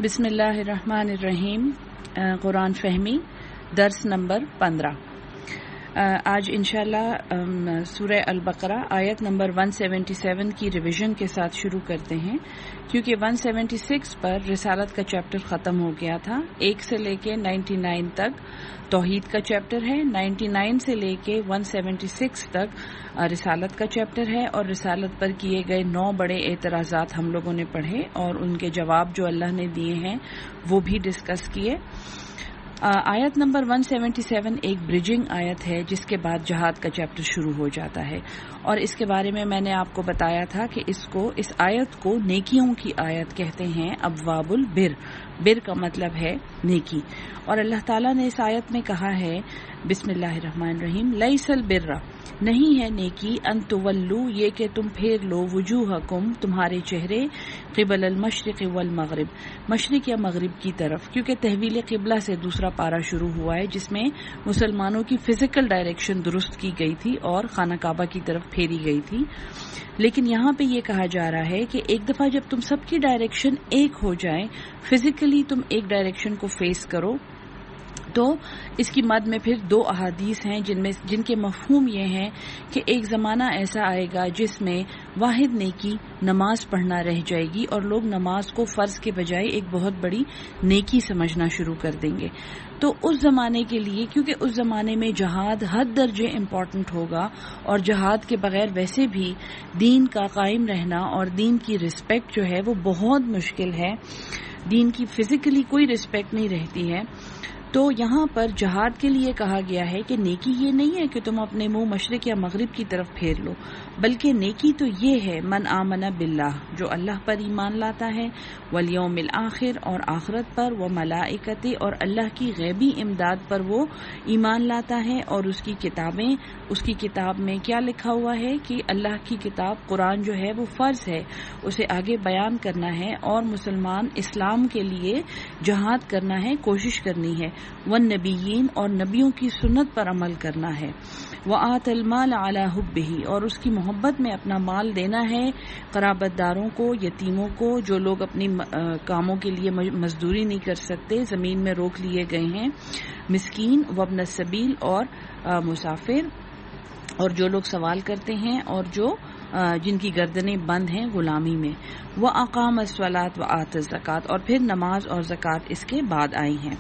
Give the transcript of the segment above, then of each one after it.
बिस्मिल्लाहिर्रहमानिर्रहीम। कुरान फहमी दर्स नंबर 15। आज इंशाल्लाह सूरह अल बकरा आयत नंबर 177 की रिवीजन के साथ शुरू करते हैं, क्योंकि 176 पर रिसालत का चैप्टर ख़त्म हो गया था। 1 से लेके 99 तक तौहीद का चैप्टर है, 99 से लेके 176 तक रिसालत का चैप्टर है, और रिसालत पर किए गए 9 बड़े एतराज़ात हम लोगों ने पढ़े और उनके जवाब जो अल्लाह ने दिए हैं वो भी डिस्कस किए। आयत नंबर 177 एक ब्रिजिंग आयत है, जिसके बाद जहाद का चैप्टर शुरू हो जाता है। और इसके बारे में मैंने आपको बताया था कि इस आयत को नेकियों की आयत कहते हैं। अब्वाबुल बिर का मतलब है नेकी। और अल्लाह ताला ने इस आयत में कहा है, बिस्मिल्लाहिर्रहमानिर्रहीम, लैसल बिर्रा, नहीं है नेकी, अन तुवल्लू, ये कि तुम फेर लो, वजूहकुम, तुम्हारे चेहरे, क़िबल अल मशरिक़ वल मग़रिब, मशरिक़ या मग़रिब की तरफ, क्योंकि तहवील क़िबला से दूसरा पारा शुरू हुआ है, जिसमें मुसलमानों की फिजिकल डायरेक्शन दुरुस्त की गई थी और खाना काबा की तरफ फेरी गई थी। लेकिन यहाँ पे ये कहा जा रहा है कि एक दफा जब तुम सबकी डायरेक्शन एक हो जाए, फिजिकली तुम एक डायरेक्शन को फेस करो, तो इसकी मद में फिर 2 अहादीस हैं जिनके मफहूम ये हैं कि एक ज़माना ऐसा आएगा जिसमें वाहिद नेकी नमाज पढ़ना रह जाएगी और लोग नमाज को फ़र्ज के बजाय एक बहुत बड़ी नेकी समझना शुरू कर देंगे। तो उस ज़माने के लिए, क्योंकि उस ज़माने में जहाद हद दर्जे इम्पॉर्टेंट होगा और जहाद के बगैर वैसे भी दीन का कायम रहना और दीन की रिस्पेक्ट जो है वो बहुत मुश्किल है, दीन की फिजिकली कोई रिस्पेक्ट नहीं रहती है। तो यहाँ पर जहाद के लिए कहा गया है कि नेकी ये नहीं है कि तुम अपने मुंह मशरिक या मगरिब की तरफ फेर लो, बल्कि नेकी तो ये है, मन आमना बिल्लाह, जो अल्लाह पर ईमान लाता है, वल यौमिल आखिर, और आखिरत पर, व मलाइकते, और अल्लाह की गैबी इमदाद पर वो ईमान लाता है, और उसकी किताबें, उसकी किताब में क्या लिखा हुआ है कि अल्लाह की किताब कुरान जो है वो फ़र्ज है, उसे आगे बयान करना है, और मुसलमान इस्लाम के लिए जहाद करना है, कोशिश करनी है, वन नबीयीन, और नबियों की सुन्नत पर अमल करना है, व आतल माल अला हुब्बिही, और उसकी मोहब्बत में अपना माल देना है, क़राबतदारों को, यतीमों को, जो लोग अपनी कामों के लिए मजदूरी नहीं कर सकते, ज़मीन में रोक लिए गए हैं, मिस्कीन, वब्न सबील, और मुसाफिर, और जो लोग सवाल करते हैं, और जो जिनकी गर्दनें बंद हैं गुलामी में, व अक़ाम अस्सलात व आत ज़कात, और फिर नमाज और ज़कात इसके बाद आई हैं,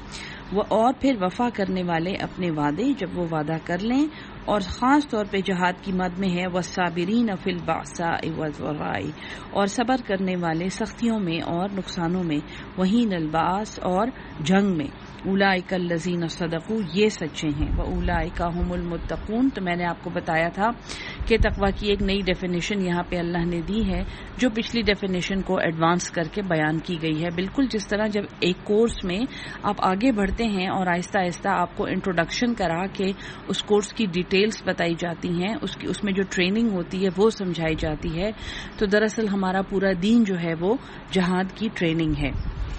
और फिर वफा करने वाले अपने वादे जब वो वादा कर लें, और ख़ास तौर पे जहाद की मद में है वस्साबिरीन फिल बासाइ वज़र्राई, और सब्र करने वाले सख्तियों में और नुकसानों में, वहीं नलबास, और जंग में, उलाइका लज़ीना सदक़ू, ये सच्चे हैं, व उलाइका हुमुल मुत्तक़ून। तो मैंने आपको बताया था कि तक़वा की एक नई डेफिनेशन यहाँ पे अल्लाह ने दी है, जो पिछली डेफिनेशन को एडवांस करके बयान की गई है। बिल्कुल जिस तरह जब एक कोर्स में आप आगे बढ़ते हैं और आहिस्ता आहिस्ता आपको इंट्रोडक्शन करा के उस कोर्स की डिटेल्स बताई जाती हैं, उसमें जो ट्रेनिंग होती है वो समझाई जाती है, तो दरअसल हमारा पूरा दीन जो है वो जहाद की ट्रेनिंग है।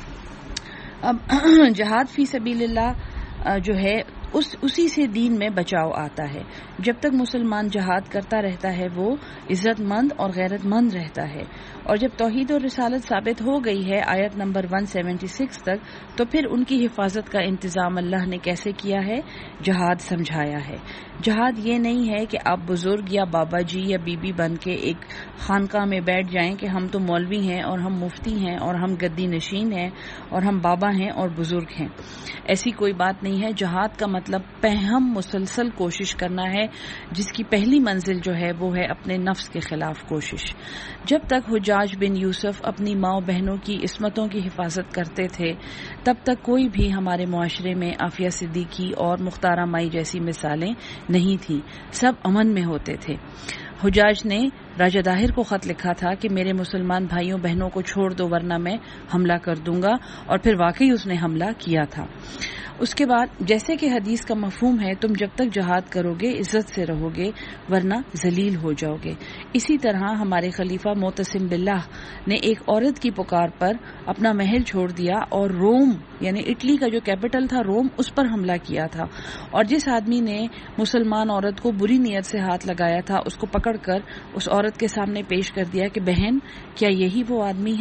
अब जहाद फी सबीलिल्लाह जो है उसी से दीन में बचाव आता है। जब तक मुसलमान जहाद करता रहता है वो इज्जतमंद और गैरतमंद रहता है, और जब तौहीद और रिसालत साबित हो गई है आयत नंबर 176 तक, तो फिर उनकी हिफाजत का इंतज़ाम अल्लाह ने कैसे किया है, जहाद समझाया है। जहाद ये नहीं है कि आप बुजुर्ग या बाबा जी या बीबी बन के एक खानका में बैठ जाएं कि हम तो मौलवी हैं और हम मुफ्ती हैं और हम गद्दी नशीन हैं और हम बाबा हैं और बुजुर्ग हैं। ऐसी कोई बात नहीं है। जहाद का मतलब पहम मुसलसल कोशिश करना है, जिसकी पहली मंजिल जो है वो है अपने नफ्स के खिलाफ कोशिश। जब तक हुज्जाज बिन यूसुफ अपनी माँ बहनों की इस्मतों की हिफाजत करते थे, तब तक कोई भी हमारे मुआशरे में आफिया सिद्दीकी और मुख्तारा माई जैसी मिसालें नहीं थी, सब अमन में होते थे। हुज्जाज ने राजा दाहिर को खत लिखा था कि मेरे मुसलमान भाइयों बहनों को छोड़ दो, वरना मैं हमला कर दूंगा, और फिर वाकई उसने हमला किया था। उसके बाद जैसे कि हदीस का मफहूम है, तुम जब तक जहाद करोगे इज्जत से रहोगे, वरना जलील हो जाओगे। इसी तरह हमारे खलीफा मोतसिम बिल्लाह ने एक औरत की पुकार पर अपना महल छोड़ दिया और रोम यानी इटली का जो कैपिटल था रोम, उस पर हमला किया था। और जिस आदमी ने मुसलमान औरत को बुरी नीयत से हाथ लगाया था, उसको पकड़कर उस औरत के सामने पेश कर दिया कि बहन, क्या यही वो आदमी है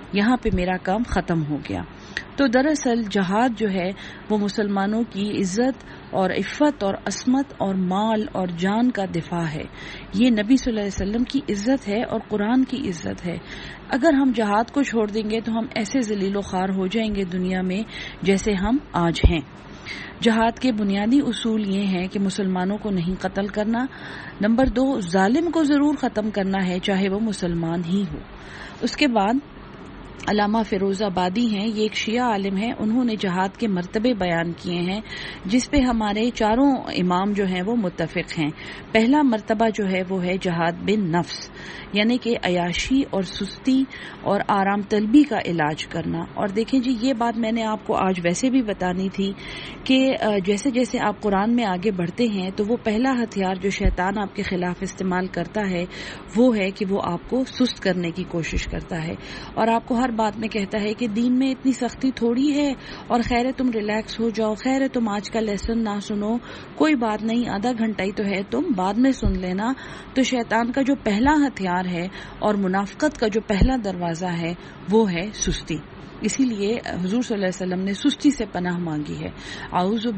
یہاں پہ میرا کام ختم ہو گیا. تو دراصل جہاد جو ہے وہ مسلمانوں کی عزت اور عفت اور عصمت اور مال اور جان کا دفاع ہے. یہ نبی صلی اللہ علیہ وسلم کی عزت ہے اور قرآن کی عزت ہے. اگر ہم جہاد کو چھوڑ دیں گے تو ہم ایسے ذلیل و خوار ہو جائیں گے دنیا میں جیسے ہم آج ہیں. جہاد کے بنیادی اصول یہ ہیں کہ مسلمانوں کو نہیں قتل کرنا. نمبر 2، ظالم کو ضرور ختم کرنا ہے چاہے وہ مسلمان ہی ہو. اس کے بعد علامہ فیروز آبادی ہیں، یہ ایک شیعہ عالم ہیں، انہوں نے جہاد کے مرتبے بیان کیے ہیں جس پہ ہمارے چاروں امام جو ہیں وہ متفق ہیں. پہلا مرتبہ جو ہے وہ ہے جہاد بن نفس، یعنی کہ عیاشی اور سستی اور آرام طلبی کا علاج کرنا. اور دیکھیں جی، یہ بات میں نے آپ کو آج ویسے بھی بتانی تھی کہ جیسے جیسے آپ قرآن میں آگے بڑھتے ہیں تو وہ پہلا ہتھیار جو شیطان آپ کے خلاف استعمال کرتا ہے وہ ہے کہ وہ آپ کو سست کرنے کی کوشش کرتا ہے، اور آپ کو ہر بات میں کہتا ہے کہ دین میں اتنی سختی تھوڑی ہے، اور خیر ہے تم ریلیکس ہو جاؤ، خیر ہے تم آج کا لیسن نہ سنو، کوئی بات نہیں، آدھا گھنٹہ ہی تو ہے، تم بعد میں سن لینا. تو شیطان کا جو پہلا ہتھیار ہے اور منافقت کا جو پہلا دروازہ ہے وہ ہے سستی. اسی لیے حضور صلی اللہ علیہ وسلم نے سستی سے پناہ مانگی ہے. اعوذ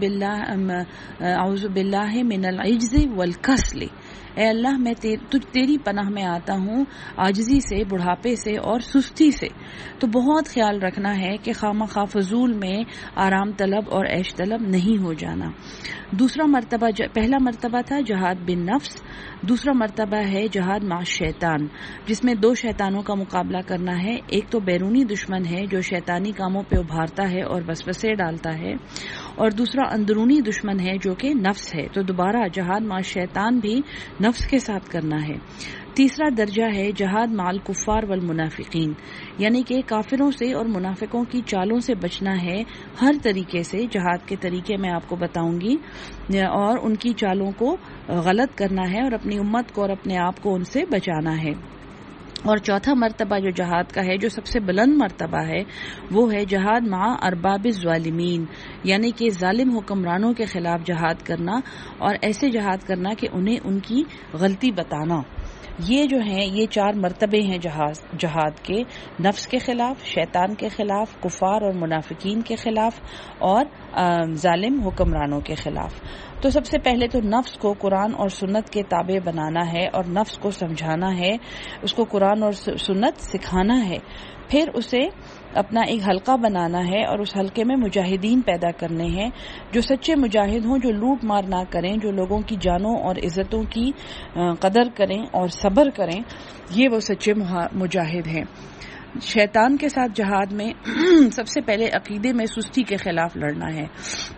باللہ من العجز والکسل، اے اللہ میں تیری پناہ میں آتا ہوں عاجزی سے، بڑھاپے سے اور سستی سے. تو بہت خیال رکھنا ہے کہ خواہ فضول میں آرام طلب اور عیش طلب نہیں ہو جانا. دوسرا مرتبہ، پہلا مرتبہ تھا جہاد بن نفس، دوسرا مرتبہ ہے جہاد مع شیطان، جس میں 2 شیطانوں کا مقابلہ کرنا ہے. ایک تو بیرونی دشمن ہے جو شیطانی کاموں پہ ابھارتا ہے اور وسوسے ڈالتا ہے، اور دوسرا اندرونی دشمن ہے جو کہ نفس ہے. تو دوبارہ جہاد مع شیطان بھی نفس کے ساتھ کرنا ہے. تیسرا درجہ ہے جہاد مع الکفار والمنافقین، یعنی کہ کافروں سے اور منافقوں کی چالوں سے بچنا ہے ہر طریقے سے. جہاد کے طریقے میں آپ کو بتاؤں گی، اور ان کی چالوں کو غلط کرنا ہے اور اپنی امت کو اور اپنے آپ کو ان سے بچانا ہے. اور چوتھا مرتبہ جو جہاد کا ہے، جو سب سے بلند مرتبہ ہے، وہ ہے جہاد مع ارباب الظالمین، یعنی کہ ظالم حکمرانوں کے خلاف جہاد کرنا، اور ایسے جہاد کرنا کہ انہیں ان کی غلطی بتانا. یہ جو ہیں یہ 4 مرتبے ہیں جہاد کے: نفس کے خلاف، شیطان کے خلاف، کفار اور منافقین کے خلاف، اور ظالم حکمرانوں کے خلاف. تو سب سے پہلے تو نفس کو قرآن اور سنت کے تابع بنانا ہے اور نفس کو سمجھانا ہے، اس کو قرآن اور سنت سکھانا ہے. پھر اسے اپنا ایک حلقہ بنانا ہے اور اس حلقے میں مجاہدین پیدا کرنے ہیں جو سچے مجاہد ہوں، جو لوٹ مار نہ کریں، جو لوگوں کی جانوں اور عزتوں کی قدر کریں اور صبر کریں. یہ وہ سچے مجاہد ہیں. شیطان کے ساتھ جہاد میں سب سے پہلے عقیدے میں سستی کے خلاف لڑنا ہے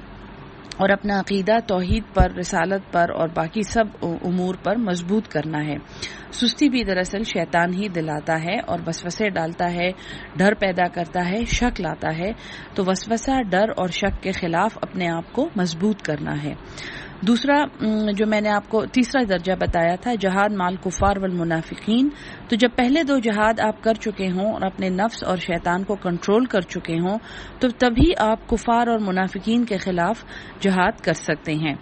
اور اپنا عقیدہ توحید پر، رسالت پر اور باقی سب امور پر مضبوط کرنا ہے. سستی بھی دراصل شیطان ہی دلاتا ہے اور وسوسے ڈالتا ہے، ڈر پیدا کرتا ہے، شک لاتا ہے. تو وسوسہ، ڈر اور شک کے خلاف اپنے آپ کو مضبوط کرنا ہے. دوسرا جو میں نے آپ کو تیسرا درجہ بتایا تھا، جہاد مع الکفار والمنافقین. تو جب پہلے 2 جہاد آپ کر چکے ہوں اور اپنے نفس اور شیطان کو کنٹرول کر چکے ہوں تو تبھی آپ کفار اور منافقین کے خلاف جہاد کر سکتے ہیں.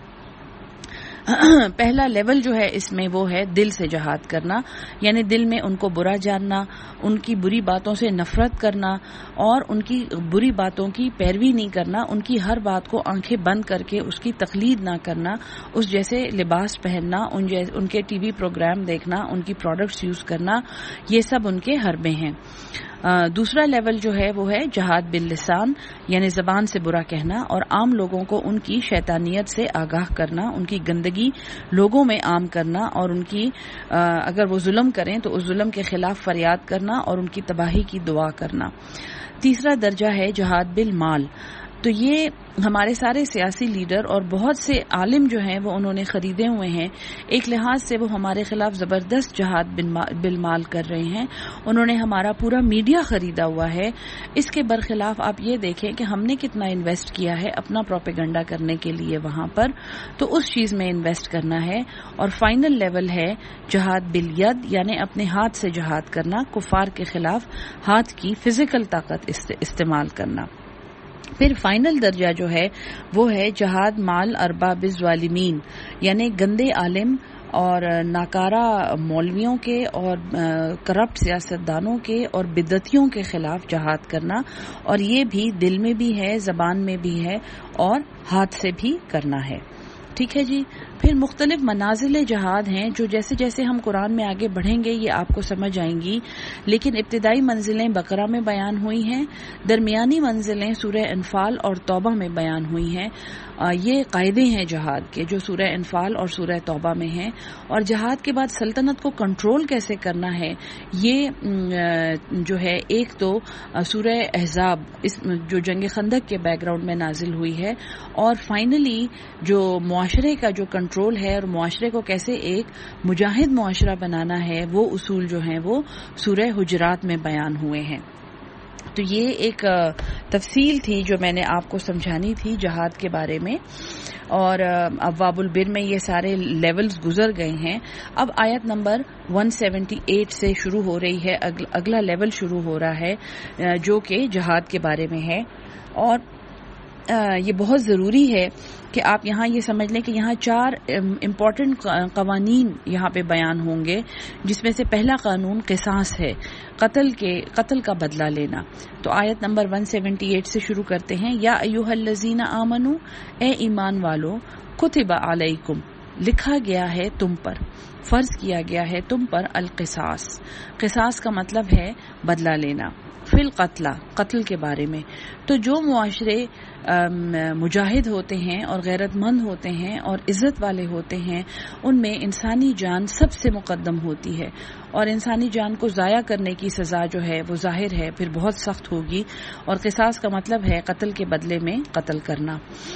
پہلا لیول جو ہے اس میں وہ ہے دل سے جہاد کرنا، یعنی دل میں ان کو برا جاننا، ان کی بری باتوں سے نفرت کرنا اور ان کی بری باتوں کی پیروی نہیں کرنا، ان کی ہر بات کو آنکھیں بند کر کے اس کی تقلید نہ کرنا، اس جیسے لباس پہننا، ان کے ٹی وی پروگرام دیکھنا، ان کی پروڈکٹس یوز کرنا، یہ سب ان کے حربے ہیں. دوسرا لیول جو ہے وہ ہے جہاد باللسان، یعنی زبان سے برا کہنا اور عام لوگوں کو ان کی شیطانیت سے آگاہ کرنا، ان کی گندگی لوگوں میں عام کرنا اور ان کی اگر وہ ظلم کریں تو اس ظلم کے خلاف فریاد کرنا اور ان کی تباہی کی دعا کرنا. تیسرا درجہ ہے جہاد بالمال. تو یہ ہمارے سارے سیاسی لیڈر اور بہت سے عالم جو ہیں وہ انہوں نے خریدے ہوئے ہیں. ایک لحاظ سے وہ ہمارے خلاف زبردست جہاد بالمال کر رہے ہیں. انہوں نے ہمارا پورا میڈیا خریدا ہوا ہے. اس کے برخلاف آپ یہ دیکھیں کہ ہم نے کتنا انویسٹ کیا ہے اپنا پروپیگنڈا کرنے کے لیے وہاں پر، تو اس چیز میں انویسٹ کرنا ہے. اور فائنل لیول ہے جہاد بالید، یعنی اپنے ہاتھ سے جہاد کرنا، کفار کے خلاف ہاتھ کی فزیکل طاقت استعمال کرنا. پھر فائنل درجہ جو ہے وہ ہے جہاد مال ارباب الظالمین، یعنی گندے عالم اور ناکارہ مولویوں کے اور کرپٹ سیاستدانوں کے اور بدعتیوں کے خلاف جہاد کرنا، اور یہ بھی دل میں بھی ہے، زبان میں بھی ہے اور ہاتھ سے بھی کرنا ہے. ٹھیک ہے جی. پھر مختلف منازل جہاد ہیں جو جیسے جیسے ہم قرآن میں آگے بڑھیں گے یہ آپ کو سمجھ آئیں گی، لیکن ابتدائی منزلیں بقرہ میں بیان ہوئی ہیں، درمیانی منزلیں سورہ انفال اور توبہ میں بیان ہوئی ہیں. یہ قاعدے ہیں جہاد کے جو سورہ انفال اور سورہ توبہ میں ہیں. اور جہاد کے بعد سلطنت کو کنٹرول کیسے کرنا ہے یہ جو ہے ایک تو سورہ احزاب جو جنگ خندق کے بیک گراؤنڈ میں نازل ہوئی ہے، اور فائنلی جو معاشرے کا جو کنٹرول ہے اور معاشرے کو کیسے ایک مجاہد معاشرہ بنانا ہے وہ اصول جو ہیں وہ سورہ حجرات میں بیان ہوئے ہیں. تو یہ ایک تفصیل تھی جو میں نے آپ کو سمجھانی تھی جہاد کے بارے میں. اور ابواب البر میں یہ سارے لیولز گزر گئے ہیں. اب آیت نمبر 178 سے شروع ہو رہی ہے، اگلا لیول شروع ہو رہا ہے جو کہ جہاد کے بارے میں ہے. اور یہ بہت ضروری ہے کہ آپ یہاں یہ سمجھ لیں کہ یہاں 4 امپورٹنٹ قوانین یہاں پہ بیان ہوں گے، جس میں سے پہلا قانون قصاص ہے، قتل کا بدلہ لینا. تو آیت نمبر 178 سے شروع کرتے ہیں. یا ایھا الذین آمنو، اے ایمان والو، کتب علیکم، لکھا گیا ہے تم پر، فرض کیا گیا ہے تم پر، القصاص، قصاص کا مطلب ہے بدلہ لینا، فی القتلى، قتل کے بارے میں. تو جو معاشرے مجاہد ہوتے ہیں اور غیرت مند ہوتے ہیں اور عزت والے ہوتے ہیں ان میں انسانی جان سب سے مقدم ہوتی ہے، اور انسانی جان کو ضائع کرنے کی سزا جو ہے وہ ظاہر ہے پھر بہت سخت ہوگی. اور قصاص کا مطلب ہے قتل کے بدلے میں قتل کرنا.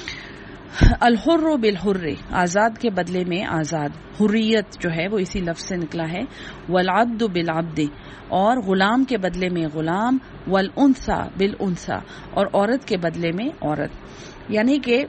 الحر بالحر، آزاد کے بدلے میں آزاد، حریت جو ہے وہ اسی لفظ سے نکلا ہے. والعبد بالعبد، اور غلام کے بدلے میں غلام. والانثى بالانثى، اور عورت کے بدلے میں عورت. یعنی کہ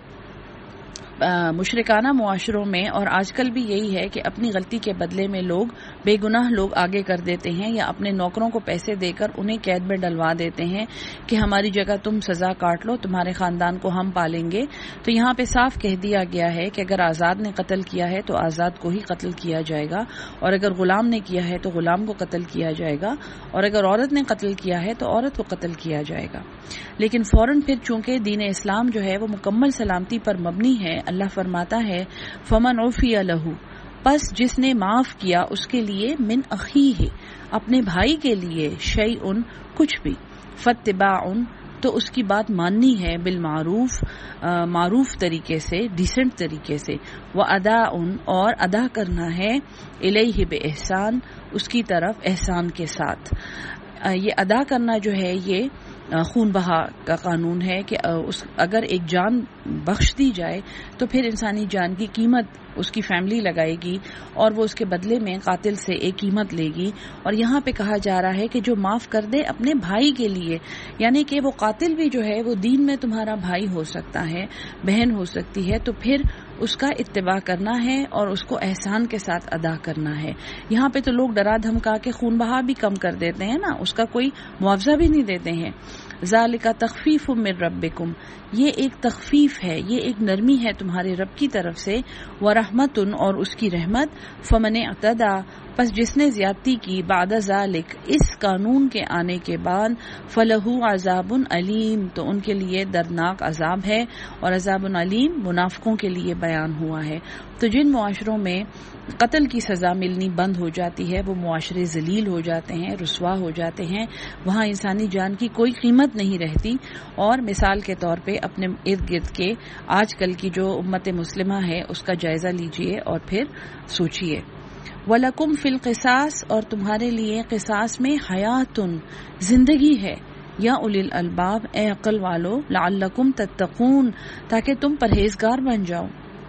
مشرکانہ معاشروں میں اور آج کل بھی یہی ہے کہ اپنی غلطی کے بدلے میں لوگ بے گناہ لوگ آگے کر دیتے ہیں، یا اپنے نوکروں کو پیسے دے کر انہیں قید میں ڈلوا دیتے ہیں کہ ہماری جگہ تم سزا کاٹ لو، تمہارے خاندان کو ہم پالیں گے. تو یہاں پہ صاف کہہ دیا گیا ہے کہ اگر آزاد نے قتل کیا ہے تو آزاد کو ہی قتل کیا جائے گا، اور اگر غلام نے کیا ہے تو غلام کو قتل کیا جائے گا، اور اگر عورت نے قتل کیا ہے تو عورت کو قتل کیا جائے گا. لیکن فوراً پھر چونکہ دین اسلام جو ہے وہ مکمل سلامتی پر مبنی ہے، اللہ فرماتا ہے فمن عفی لہ، پس جس نے معاف کیا اس کے لیے، من اخیہ، اپنے بھائی کے لیے، شیء، کچھ بھی، فاتباع، تو اس کی بات ماننی ہے، بالمعروف، معروف طریقے سے، ڈیسنٹ طریقے سے، واداء، اور ادا کرنا ہے، الیہ باحسان، اس کی طرف احسان کے ساتھ. یہ ادا کرنا جو ہے یہ خون بہا کا قانون ہے کہ اگر ایک جان بخش دی جائے تو پھر انسانی جان کی قیمت اس کی فیملی لگائے گی، اور وہ اس کے بدلے میں قاتل سے ایک قیمت لے گی. اور یہاں پہ کہا جا رہا ہے کہ جو معاف کر دے اپنے بھائی کے لیے، یعنی کہ وہ قاتل بھی جو ہے وہ دین میں تمہارا بھائی ہو سکتا ہے، بہن ہو سکتی ہے، تو پھر اس کا اتباع کرنا ہے اور اس کو احسان کے ساتھ ادا کرنا ہے. یہاں پہ تو لوگ ڈرا دھمکا کے خون بہا بھی کم کر دیتے ہیں نا، اس کا کوئی معاوضہ بھی نہیں دیتے ہیں. ذالک تخفیف من ربکم، یہ ایک تخفیف ہے، یہ ایک نرمی ہے تمہارے رب کی طرف سے. ورحمت، اور اس کی رحمت. فمن اعتدی، پس جس نے زیادتی کی، بعد ذالک، اس قانون کے آنے کے بعد، فلہ عذاب علیم، تو ان کے لیے دردناک عذاب ہے. اور عذاب علیم منافقوں کے لیے بیان ہوا ہے. تو جن معاشروں میں قتل کی سزا ملنی بند ہو جاتی ہے وہ معاشرے ذلیل ہو جاتے ہیں، رسوا ہو جاتے ہیں، وہاں انسانی جان کی کوئی قیمت نہیں رہتی. اور مثال کے طور پہ اپنے ارد گرد کے آج کل کی جو امت مسلمہ ہے اس کا جائزہ لیجئے اور پھر سوچئے. وَلَكُمْ فِي الْقِصَاصِ، اور تمہارے لیے قصاص میں حیاتٌ، زندگی ہے، یا اولی الالباب، اے عقل والو، لعلکم تتقون، تاکہ تم پرہیزگار بن جاؤ.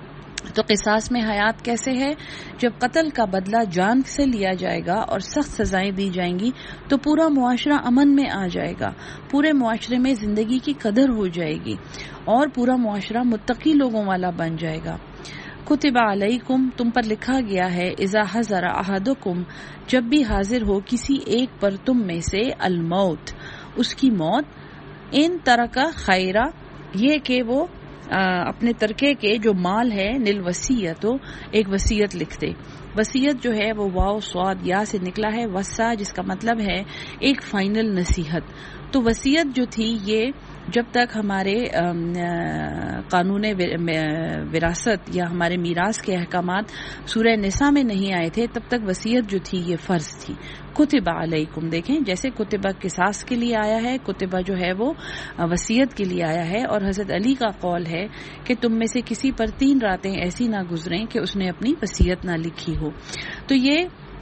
تو قصاص میں حیات کیسے ہے؟ جب قتل کا بدلہ جان سے لیا جائے گا اور سخت سزائیں دی جائیں گی تو پورا معاشرہ امن میں آ جائے گا، پورے معاشرے میں زندگی کی قدر ہو جائے گی اور پورا معاشرہ متقی لوگوں والا بن جائے گا. کتب علیکم، تم پر لکھا گیا ہے، اذا حضر احدکم، جب بھی حاضر ہو کسی ایک پر تم میں سے، الموت، اس کی موت، ان ترک خیرہ، یہ کہ وہ اپنے ترکے کے جو مال ہے، للوصیت، ایک وصیت لکھ دے. وصیت جو ہے وہ واو صاد یا سے نکلا ہے، وصا جس کا مطلب ہے ایک فائنل نصیحت. تو وصیت جو تھی یہ جب تک ہمارے قانون وراثت یا ہمارے میراث کے احکامات سورہ نساء میں نہیں آئے تھے تب تک وصیت جو تھی یہ فرض تھی. کتب علیکم، دیکھیں جیسے کتبہ قصاص کے لیے آیا ہے، کتبہ جو ہے وہ وصیت کے لیے آیا ہے. اور حضرت علی کا قول ہے کہ تم میں سے کسی پر 3 راتیں ایسی نہ گزریں کہ اس نے اپنی وصیت نہ لکھی ہو. تو یہ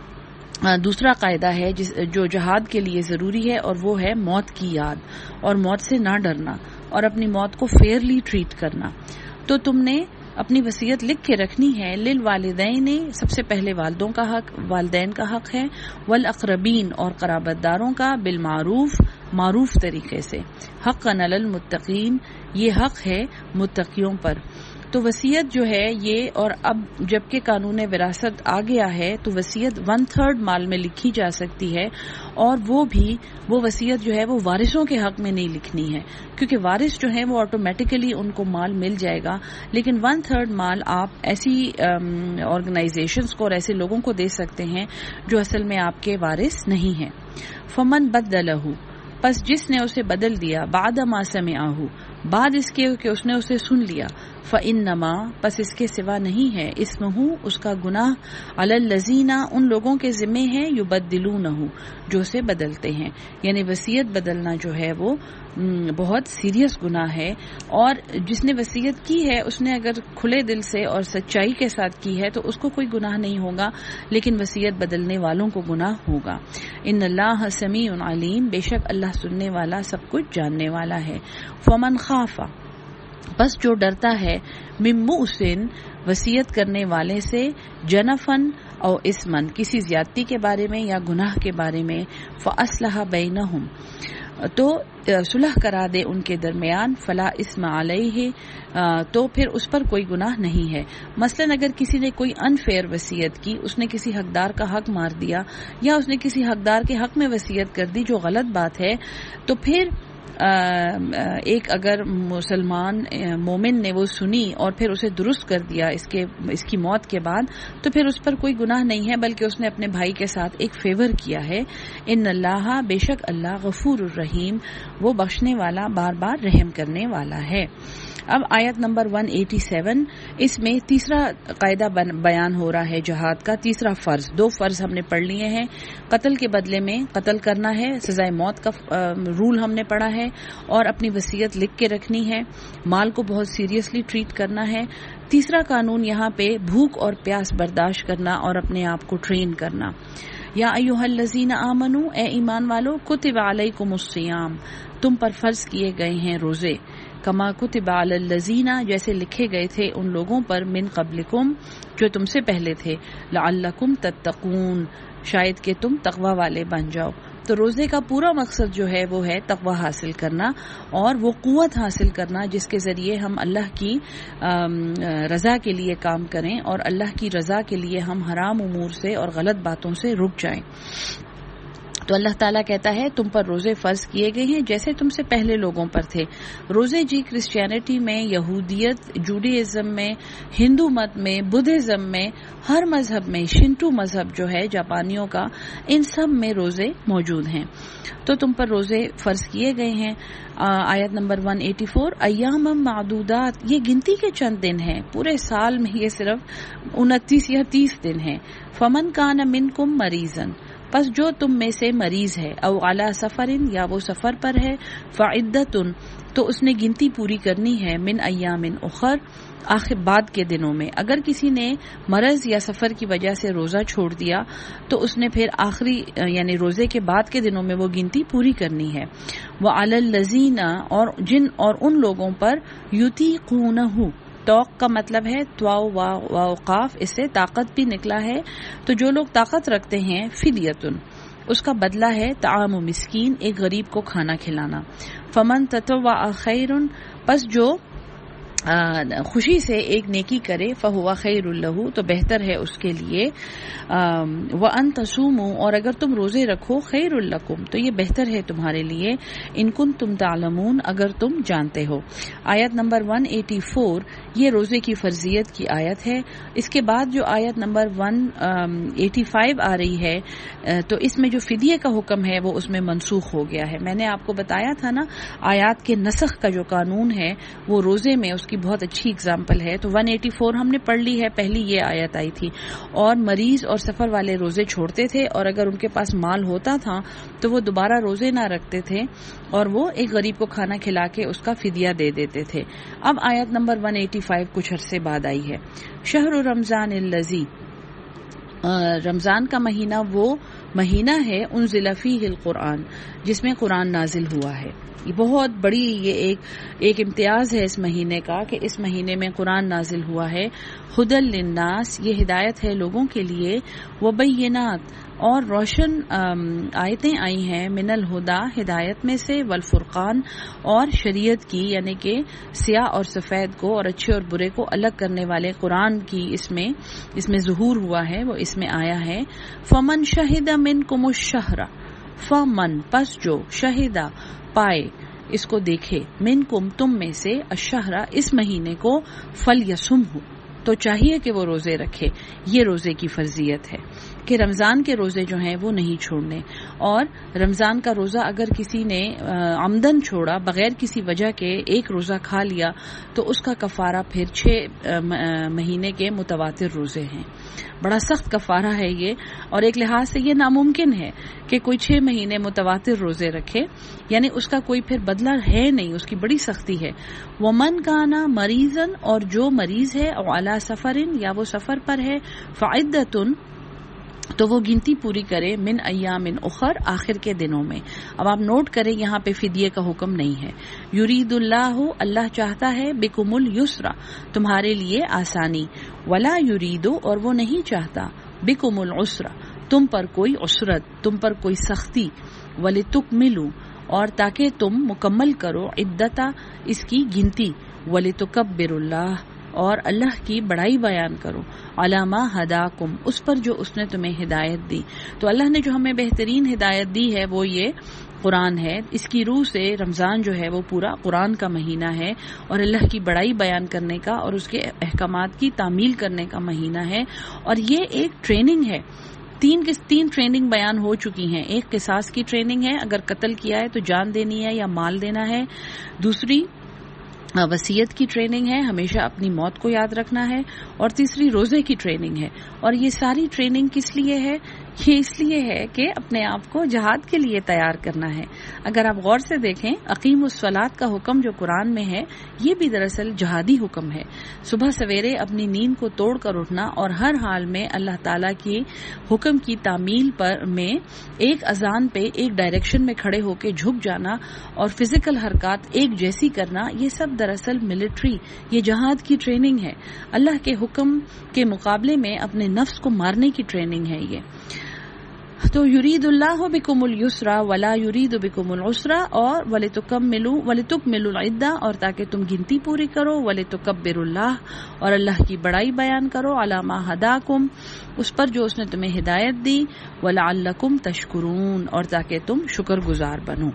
دوسرا قاعدہ ہے جو جہاد کے لیے ضروری ہے، اور وہ ہے موت کی یاد اور موت سے نہ ڈرنا اور اپنی موت کو فیئرلی ٹریٹ کرنا. تو تم نے اپنی وصیت لکھ کے رکھنی ہے. للوالدین، سب سے پہلے والدوں کا حق، والدین کا حق ہے. والاقربین، اور قرابت داروں کا. بالمعروف، معروف طریقے سے. حقا علی المتقین، یہ حق ہے متقیوں پر. تو وصیت جو ہے یہ، اور اب جبکہ قانون وراثت آ گیا ہے تو وصیت 1/3 مال میں لکھی جا سکتی ہے، اور وہ وصیت جو ہے وہ وارثوں کے حق میں نہیں لکھنی ہے، کیونکہ وارث جو ہیں وہ آٹومیٹیکلی ان کو مال مل جائے گا. لیکن 1/3 مال آپ ایسی آرگنائزیشنز کو اور ایسے لوگوں کو دے سکتے ہیں جو اصل میں آپ کے وارث نہیں ہیں. فمن بدلہ، پس جس نے اسے بدل دیا، بعد ما سمعہ، بعد اس کے کہ اس نے اسے سن لیا، فإنما، پس اس کے سوا نہیں ہے، اسمہ، اس کا گناہ، علی الذین، ان لوگوں کے ذمے ہے، یبدلونہ، جو اسے بدلتے ہیں. یعنی وصیت بدلنا جو ہے وہ بہت سیریس گناہ ہے، اور جس نے وصیت کی ہے اس نے اگر کھلے دل سے اور سچائی کے ساتھ کی ہے تو اس کو کوئی گناہ نہیں ہوگا، لیکن وصیت بدلنے والوں کو گناہ ہوگا. ان اللہ سمیع علیم، بے شک اللہ سننے والا سب کچھ جاننے والا ہے. فمن خاف، بس جو ڈرتا ہے، من مؤسن، وصیت کرنے والے سے، جنفن او اسمن، کسی زیادتی کے بارے میں یا گناہ کے بارے میں، فاصلح بینہم، تو صلح کرا دے ان کے درمیان، فلا اسم علیہ، تو پھر اس پر کوئی گناہ نہیں ہے. مثلا اگر کسی نے کوئی انفیئر وصیت کی، اس نے کسی حقدار کا حق مار دیا یا اس نے کسی حقدار کے حق میں وصیت کر دی جو غلط بات ہے، تو پھر ایک اگر مسلمان مومن نے وہ سنی اور پھر اسے درست کر دیا اس کی موت کے بعد، تو پھر اس پر کوئی گناہ نہیں ہے، بلکہ اس نے اپنے بھائی کے ساتھ ایک فیور کیا ہے. ان اللہ، بے شک اللہ، غفور الرحیم، وہ بخشنے والا، بار بار رحم کرنے والا ہے. اب آیت نمبر 187، اس میں تیسرا قاعدہ بیان ہو رہا ہے جہاد کا، تیسرا فرض. 2 فرض ہم نے پڑھ لیے ہیں. قتل کے بدلے میں قتل کرنا ہے، سزائے موت کا رول ہم نے پڑھا ہے، اور اپنی وصیت لکھ کے رکھنی ہے. مال کو بہت سیریسلی ٹریٹ کرنا ہے. تیسرا قانون یہاں پہ بھوک اور پیاس برداشت کرنا اور اپنے آپ کو ٹرین کرنا. یا ایھا الذین آمنوا، اے ایمان والو، کتب علیکم الصیام، تم پر فرض کیے گئے ہیں روزے، کما کتب علی الذین، جیسے لکھے گئے تھے ان لوگوں پر، من قبلکم، جو تم سے پہلے تھے، لعلکم تتقون، شاید کہ تم تقوی والے بن جاؤ. تو روزے کا پورا مقصد جو ہے وہ ہے تقوی حاصل کرنا اور وہ قوت حاصل کرنا جس کے ذریعے ہم اللہ کی رضا کے لیے کام کریں اور اللہ کی رضا کے لیے ہم حرام امور سے اور غلط باتوں سے رک جائیں. تو اللہ تعالیٰ کہتا ہے تم پر روزے فرض کیے گئے ہیں جیسے تم سے پہلے لوگوں پر تھے. روزے جی کرسچینٹی میں، یہودیت، جوڈیزم میں، ہندو مت میں، بدھزم میں، ہر مذہب میں، شنٹو مذہب جو ہے جاپانیوں کا، ان سب میں روزے موجود ہیں. تو تم پر روزے فرض کیے گئے ہیں. آیت نمبر 184، ایام معدودات، یہ گنتی کے چند دن ہیں، پورے سال میں یہ صرف 29 یا 30 دن ہیں. فمن کان منکم مریضا، پس جو تم میں سے مریض ہے، او علی سفرن، یا وہ سفر پر ہے، فعدتن، تو اس نے گنتی پوری کرنی ہے، من ایام اخر، آخر بعد کے دنوں میں. اگر کسی نے مرض یا سفر کی وجہ سے روزہ چھوڑ دیا تو اس نے پھر آخری یعنی روزے کے بعد کے دنوں میں وہ گنتی پوری کرنی ہے. وعلی الذین، اور جن اور ان لوگوں پر، یطیقونہ، توق کا مطلب ہے تواو واو قاف، اس سے طاقت بھی نکلا ہے. تو جو لوگ طاقت رکھتے ہیں، فدیتن، اس کا بدلہ ہے طعام مسکین، ایک غریب کو کھانا کھلانا. فمن تطوع خیرن، پس جو خوشی سے ایک نیکی کرے فہو خیر لہ تو بہتر ہے اس کے لیے، وان تصوموا اور اگر تم روزے رکھو خیر لکم تو یہ بہتر ہے تمہارے لیے، ان کنتم تعلمون اگر تم جانتے ہو۔ آیت نمبر 184 یہ روزے کی فرضیت کی آیت ہے۔ اس کے بعد جو آیت نمبر 185 آ رہی ہے تو اس میں جو فدیے کا حکم ہے وہ اس میں منسوخ ہو گیا ہے۔ میں نے آپ کو بتایا تھا نا آیات کے نسخ کا جو قانون ہے وہ روزے میں اس کی بہت اچھی اگزامپل ہے۔ تو 184 ہم نے پڑھ لی ہے، پہلی یہ آیت آئی تھی، اور مریض اور سفر والے روزے چھوڑتے تھے، اور اگر ان کے پاس مال ہوتا تھا تو وہ دوبارہ روزے نہ رکھتے تھے اور وہ ایک غریب کو کھانا کھلا کے اس کا فدیہ دے دیتے تھے۔ اب آیت نمبر 185 کچھ عرصے بعد آئی ہے۔ شہر رمضان الذی، رمضان کا مہینہ وہ مہینہ ہے انزل فیہ القرآن جس میں قرآن نازل ہوا ہے۔ یہ بہت بڑی یہ ایک امتیاز ہے اس مہینے کا کہ اس مہینے میں قرآن نازل ہوا ہے۔ ھدی للناس یہ ہدایت ہے لوگوں کے لیے، وبینات اور روشن آیتیں آئی ہیں، من الہدا ہدایت میں سے، والفرقان اور شریعت کی یعنی کہ سیاہ اور سفید کو اور اچھے اور برے کو الگ کرنے والے قرآن کی اس میں ظہور ہوا ہے، وہ اس میں آیا ہے۔ فمن شہد منکم الشہر، فمن پس جو شہدہ پائے اس کو دیکھے، منکم تم میں سے، الشہر اس مہینے کو، فلیصمہ تو چاہیے کہ وہ روزے رکھے۔ یہ روزے کی فرضیت ہے کہ رمضان کے روزے جو ہیں وہ نہیں چھوڑنے، اور رمضان کا روزہ اگر کسی نے عمدن چھوڑا بغیر کسی وجہ کے، ایک روزہ کھا لیا تو اس کا کفارہ پھر 6 مہینے کے متواتر روزے ہیں۔ بڑا سخت کفارہ ہے یہ، اور ایک لحاظ سے یہ ناممکن ہے کہ کوئی 6 مہینے متواتر روزے رکھے، یعنی اس کا کوئی پھر بدلہ ہے نہیں، اس کی بڑی سختی ہے۔ ومن کانا مریضا اور جو مریض ہے، او علی سفرن یا وہ سفر پر ہے، فعدتن تو وہ گنتی پوری کرے، من ایام اخر آخر کے دنوں میں۔ اب آپ نوٹ کریں یہاں پہ فدیے کا حکم نہیں ہے۔ یرید اللہ اللہ چاہتا ہے، بکم الیسر تمہارے لیے آسانی، ولا یرید اور وہ نہیں چاہتا، بکم العسر تم پر کوئی عسرت، تم پر کوئی سختی، ولتکملوا اور تاکہ تم مکمل کرو، عدتا اس کی گنتی، ولتکبروا اللہ اور اللہ کی بڑائی بیان کرو، علی ما ہداکم اس پر جو اس نے تمہیں ہدایت دی۔ تو اللہ نے جو ہمیں بہترین ہدایت دی ہے وہ یہ قرآن ہے۔ اس کی روح سے رمضان جو ہے وہ پورا قرآن کا مہینہ ہے اور اللہ کی بڑائی بیان کرنے کا اور اس کے احکامات کی تعمیل کرنے کا مہینہ ہے، اور یہ ایک ٹریننگ ہے۔ تین ٹریننگ بیان ہو چکی ہیں۔ ایک قصاص کی ٹریننگ ہے، اگر قتل کیا ہے تو جان دینی ہے یا مال دینا ہے۔ دوسری وصیت کی ٹریننگ ہے، ہمیشہ اپنی موت کو یاد رکھنا ہے، اور تیسری روزے کی ٹریننگ ہے۔ اور یہ ساری ٹریننگ کس لیے ہے؟ یہ اس لیے ہے کہ اپنے آپ کو جہاد کے لیے تیار کرنا ہے۔ اگر آپ غور سے دیکھیں، اقیم الصلاۃ کا حکم جو قرآن میں ہے یہ بھی دراصل جہادی حکم ہے۔ صبح سویرے اپنی نیند کو توڑ کر اٹھنا اور ہر حال میں اللہ تعالیٰ کی حکم کی تعمیل میں ایک اذان پہ ایک ڈائریکشن میں کھڑے ہو کے جھک جانا اور فزیکل حرکات ایک جیسی کرنا، یہ سب دراصل ملٹری، یہ جہاد کی ٹریننگ ہے۔ اللہ کے حکم کے مقابلے میں اپنے نفس کو مارنے کی ٹریننگ ہے یہ۔ تو یرید اللہ بکم الیسر ولا یرید بکم العسر، اور ولتکملوا العدہ اور تاکہ تم گنتی پوری کرو، ولتکبروا اللہ اور اللہ کی بڑائی بیان کرو، علی ما ہداکم اس پر جو اس نے تمہیں ہدایت دی، ولعلکم تشکرون اور تاکہ تم شکر گزار بنو۔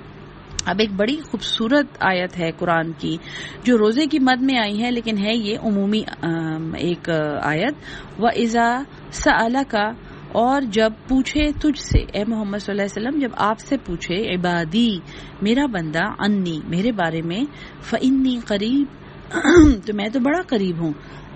اب ایک بڑی خوبصورت آیت ہے قرآن کی جو روزے کی مد میں آئی ہے، لیکن ہے یہ عمومی ایک آیت۔ وَإِذَا سَأَلَكَ اور جب پوچھے تجھ سے، اے محمد صلی اللہ علیہ وسلم جب آپ سے پوچھے، عبادی میرا بندہ، انی میرے بارے میں، فإنی قریب تو میں تو بڑا قریب ہوں،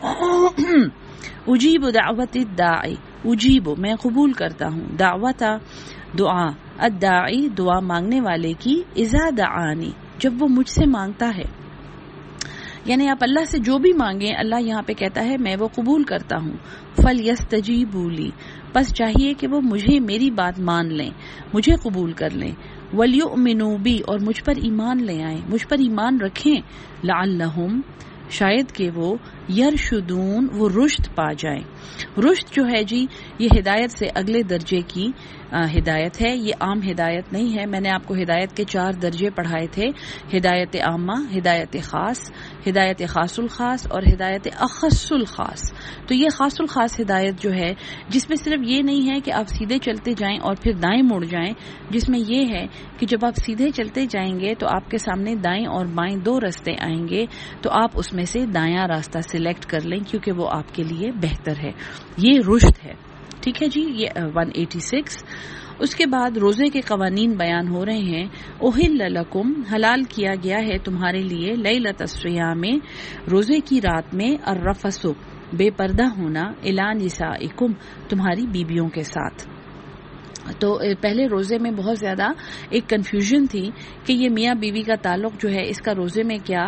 اجیب دعوت الداعی اجیب میں قبول کرتا ہوں، دعوت دعا، الداعی دعا مانگنے والے کی، اذا دعانی جب وہ مجھ سے مانگتا ہے۔ یعنی آپ اللہ سے جو بھی مانگیں، اللہ یہاں پہ کہتا ہے میں وہ قبول کرتا ہوں۔ فَلْيَسْتَجِيبُوا لِي بس چاہیے کہ وہ مجھے میری بات مان لیں، مجھے قبول کر لیں، وَلْيُؤْمِنُوا بِي اور مجھ پر ایمان لے آئیں، مجھ پر ایمان رکھیں، لَعَلَّهُمْ شاید کہ وہ یرشدون وہ رشد پا جائیں۔ رشد جو ہے جی یہ ہدایت سے اگلے درجے کی ہدایت ہے، یہ عام ہدایت نہیں ہے. میں نے آپ کو ہدایت کے 4 درجے پڑھائے تھے، ہدایت عامہ، ہدایت خاص، ہدایت خاص الخاص اور ہدایت اخص الخاص. تو یہ خاص الخاص ہدایت جو ہے، جس میں صرف یہ نہیں ہے کہ آپ سیدھے چلتے جائیں اور پھر دائیں مڑ جائیں، جس میں یہ ہے کہ جب آپ سیدھے چلتے جائیں گے تو آپ کے سامنے دائیں اور بائیں 2 راستے آئیں گے، تو آپ اس میں سے دایاں راستہ سلیکٹ کر لیں کیونکہ وہ آپ کے لیے بہتر ہے. یہ رشد ہے. ٹھیک ہے جی. یہ 186. اس کے بعد روزے کے قوانین بیان ہو رہے ہیں. احل لکم، حلال کیا گیا ہے تمہارے لیے، لیلۃ الصیام، روزے کی رات میں، الرفث، بے پردہ ہونا، الی نسائکم، تمہاری بیویوں کے ساتھ. تو پہلے روزے میں بہت زیادہ ایک کنفیوژن تھی کہ یہ میاں بیوی کا تعلق جو ہے اس کا روزے میں کیا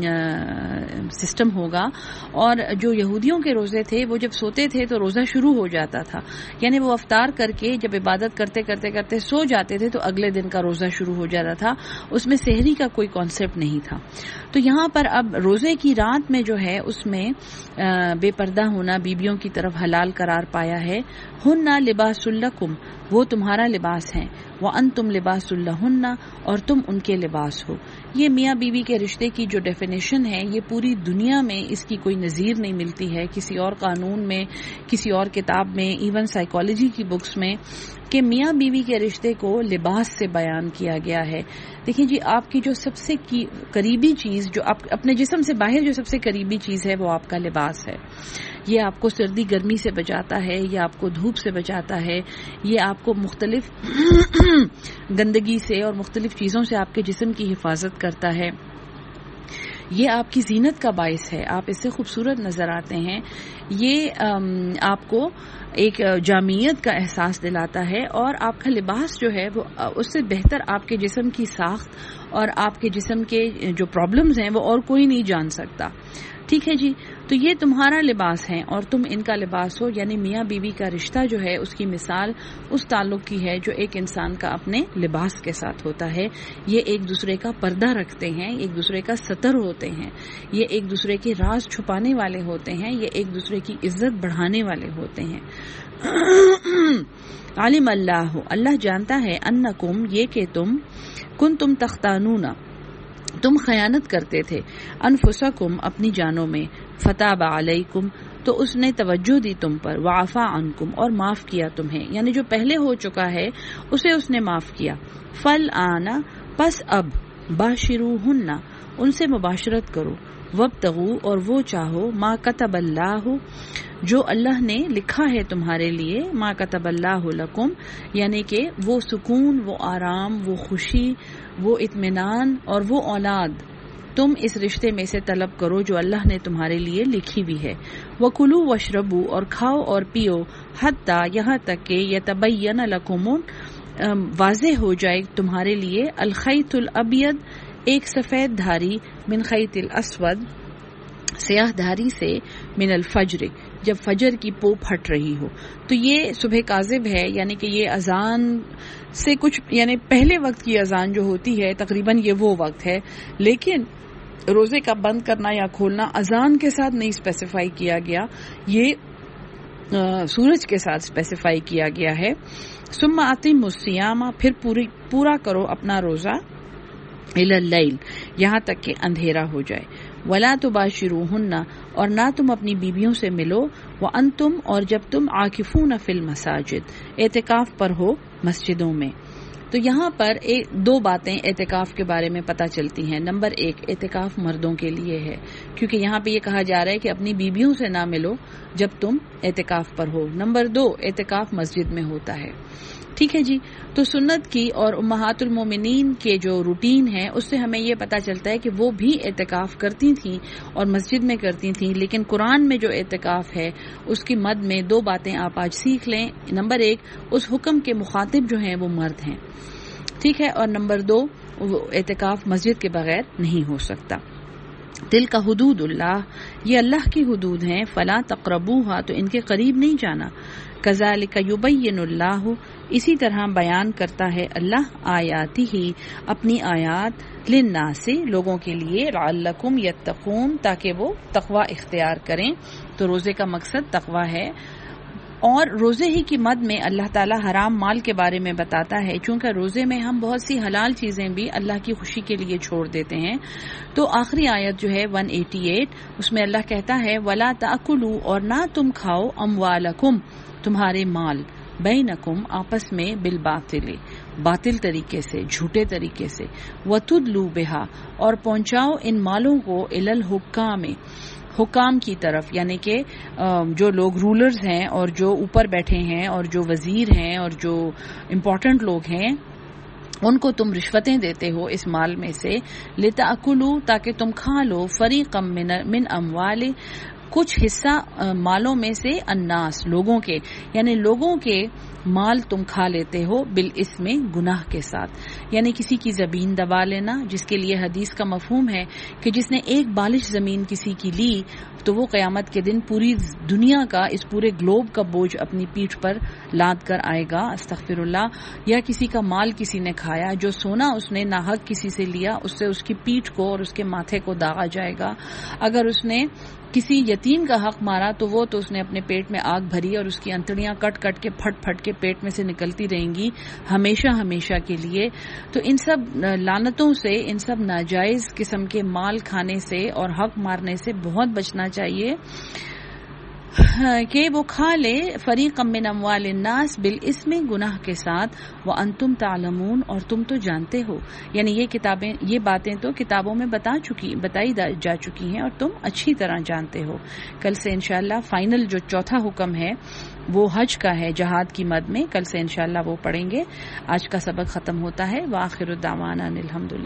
سسٹم ہوگا. اور جو یہودیوں کے روزے تھے وہ جب سوتے تھے تو روزہ شروع ہو جاتا تھا، یعنی وہ افطار کر کے جب عبادت کرتے کرتے کرتے سو جاتے تھے تو اگلے دن کا روزہ شروع ہو جاتا تھا. اس میں سحری کا کوئی کانسیپٹ نہیں تھا. تو یہاں پر اب روزے کی رات میں جو ہے اس میں بے پردہ ہونا بیویوں کی طرف حلال قرار پایا ہے. ہن لباس لکم، وہ تمہارا لباس ہیں، وانتم لباس لہن، اور تم ان کے لباس ہو. یہ میاں بیوی کے رشتے کی جو ڈیفینیشن ہے یہ پوری دنیا میں اس کی کوئی نظیر نہیں ملتی ہے، کسی اور قانون میں، کسی اور کتاب میں، ایون سائیکالوجی کی بکس میں، کہ میاں بیوی کے رشتے کو لباس سے بیان کیا گیا ہے. دیکھیں جی، آپ کی جو سب سے قریبی چیز، جو اپنے جسم سے باہر جو سب سے قریبی چیز ہے وہ آپ کا لباس ہے. یہ آپ کو سردی گرمی سے بچاتا ہے، یہ آپ کو دھوپ سے بچاتا ہے، یہ آپ کو مختلف گندگی سے اور مختلف چیزوں سے آپ کے جسم کی حفاظت کرتا ہے. یہ آپ کی زینت کا باعث ہے، آپ اس سے خوبصورت نظر آتے ہیں. یہ آپ کو ایک جامعیت کا احساس دلاتا ہے، اور آپ کا لباس جو ہے وہ اس سے بہتر آپ کے جسم کی ساخت اور آپ کے جسم کے جو پرابلمز ہیں وہ اور کوئی نہیں جان سکتا. ٹھیک ہے جی. تو یہ تمہارا لباس ہے اور تم ان کا لباس ہو. یعنی میاں بیوی کا رشتہ جو ہے اس کی مثال اس تعلق کی ہے جو ایک انسان کا اپنے لباس کے ساتھ ہوتا ہے. یہ ایک دوسرے کا پردہ رکھتے ہیں، ایک دوسرے کا ستر ہوتے ہیں، یہ ایک دوسرے کے راز چھپانے والے ہوتے ہیں، یہ ایک دوسرے کی عزت بڑھانے والے ہوتے ہیں. علم اللہ، اللہ جانتا ہے، انکم، یہ کہ تم، کنتم تختانون، تم خیانت کرتے تھے، انفسکم، اپنی جانوں میں، فتاب علیکم، تو اس نے توجہ دی تم پر، وعفا عنکم، اور معاف کیا تمہیں، یعنی جو پہلے ہو چکا ہے اسے اس نے معاف کیا. فالآن، پس اب، باشروہن، ان سے مباشرت کرو، وابتغوا، اور وہ چاہو، ما کتب اللہ، جو اللہ نے لکھا ہے تمہارے لیے، ما کتب اللہ لکم، یعنی کہ وہ سکون، وہ آرام، وہ خوشی، وہ اطمینان اور وہ اولاد تم اس رشتے میں سے طلب کرو جو اللہ نے تمہارے لیے لکھی بھی ہے. وَكُلُوا وَاشْرَبُوا، اور کھاؤ اور پیو، حتیٰ، یہاں تک کہ یتبین لکم، واضح ہو جائے تمہارے لیے، الخیط الابید، ایک سفید دھاری، من خیط الاسود، سیاہ دھاری سے، من الفجر، جب فجر کی پوپ ہٹ رہی ہو. تو یہ صبح کاذب ہے، یعنی کہ یہ اذان سے کچھ، یعنی پہلے وقت کی اذان جو ہوتی ہے تقریباً یہ وہ وقت ہے، لیکن روزے کا بند کرنا یا کھولنا اذان کے ساتھ نہیں اسپیسیفائی کیا گیا، یہ سورج کے ساتھ اسپیسیفائی کیا گیا ہے. ثم اتموا الصیام، پھر پورا کرو اپنا روزہ، الی اللیل، یہاں تک کہ اندھیرا ہو جائے. ولا تباشروہن، اور نہ تم اپنی بیویوں سے ملو، وانتم، اور جب تم عاکفون فی المساجد، اعتکاف پر ہو مسجدوں میں. تو یہاں پر دو باتیں اعتکاف کے بارے میں پتہ چلتی ہیں. نمبر 1، اعتکاف مردوں کے لیے ہے، کیونکہ یہاں پہ یہ کہا جا رہا ہے کہ اپنی بیویوں سے نہ ملو جب تم اعتکاف پر ہو. نمبر 2، اعتکاف مسجد میں ہوتا ہے. ٹھیک ہے جی. تو سنت کی اور امہات المومنین کے جو روٹین ہے اس سے ہمیں یہ پتہ چلتا ہے کہ وہ بھی اعتکاف کرتی تھیں اور مسجد میں کرتی تھیں. لیکن قرآن میں جو اعتکاف ہے اس کی مد میں 2 باتیں آپ آج سیکھ لیں. نمبر 1، اس حکم کے مخاطب جو ہیں وہ مرد ہیں، ٹھیک ہے، اور نمبر 2، اعتکاف مسجد کے بغیر نہیں ہو سکتا. تلک حدود اللہ، یہ اللہ کی حدود ہیں، فلا تقربوها، تو ان کے قریب نہیں جانا. کذالک یبین اللہ، اسی طرح بیان کرتا ہے اللہ آیاتی ہی، اپنی آیات، للناس، لوگوں کے لیے، لعلکم یتقون، تاکہ وہ تقوی اختیار کریں. تو روزے کا مقصد تقوی ہے. اور روزے ہی کی مد میں اللہ تعالیٰ حرام مال کے بارے میں بتاتا ہے، چونکہ روزے میں ہم بہت سی حلال چیزیں بھی اللہ کی خوشی کے لیے چھوڑ دیتے ہیں۔ تو آخری آیت جو ہے 188، اس میں اللہ کہتا ہے وَلَا تَأْكُلُوا، اور نہ تم کھاؤ اموالکم، تمہارے مال، بینکم، آپس میں، بالباطل، باطل طریقے سے، جھوٹے طریقے سے، وَتُدْلُوا بِهَا، اور پہنچاؤ ان مالوں کو الی الحکام، حکام کی طرف، یعنی کہ جو لوگ رولرز ہیں اور جو اوپر بیٹھے ہیں اور جو وزیر ہیں اور جو امپورٹنٹ لوگ ہیں، ان کو تم رشوتیں دیتے ہو اس مال میں سے، لِتَأْكُلُوا، تاکہ تم کھا لو، فَرِيقًا مِّنْ أَمْوَالِ، کچھ حصہ مالوں میں سے، الناس، لوگوں کے، یعنی لوگوں کے مال تم کھا لیتے ہو، بالاسم، گناہ کے ساتھ، یعنی کسی کی زمین دبا لینا، جس کے لیے حدیث کا مفہوم ہے کہ جس نے ایک بالش زمین کسی کی لی تو وہ قیامت کے دن پوری دنیا کا، اس پورے گلوب کا بوجھ اپنی پیٹھ پر لاد کر آئے گا، استغفر اللہ۔ یا کسی کا مال کسی نے کھایا، جو سونا اس نے ناحق کسی سے لیا، اس سے اس کی پیٹھ کو اور اس کے ماتھے کو داغا جائے گا۔ اگر اس نے کسی یتیم کا حق مارا تو وہ تو اس نے اپنے پیٹ میں آگ بھری اور اس کی انتڑیاں کٹ کٹ کے پھٹ پھٹ کے پیٹ میں سے نکلتی رہیں گی ہمیشہ ہمیشہ کے لیے۔ تو ان سب لعنتوں سے، ان سب ناجائز قسم کے مال کھانے سے اور حق مارنے سے بہت بچنا چاہیے کہ وہ کھا لے، فریقا من اموال الناس، بالاسم، گناہ کے ساتھ، وانتم تعلمون، اور تم تو جانتے ہو، یعنی یہ باتیں تو کتابوں میں بتائی جا چکی ہیں اور تم اچھی طرح جانتے ہو۔ کل سے انشاءاللہ فائنل جو چوتھا حکم ہے وہ حج کا ہے، جہاد کی مد میں، کل سے انشاءاللہ وہ پڑھیں گے۔ آج کا سبق ختم ہوتا ہے، وآخر الدعوانا الحمدللہ۔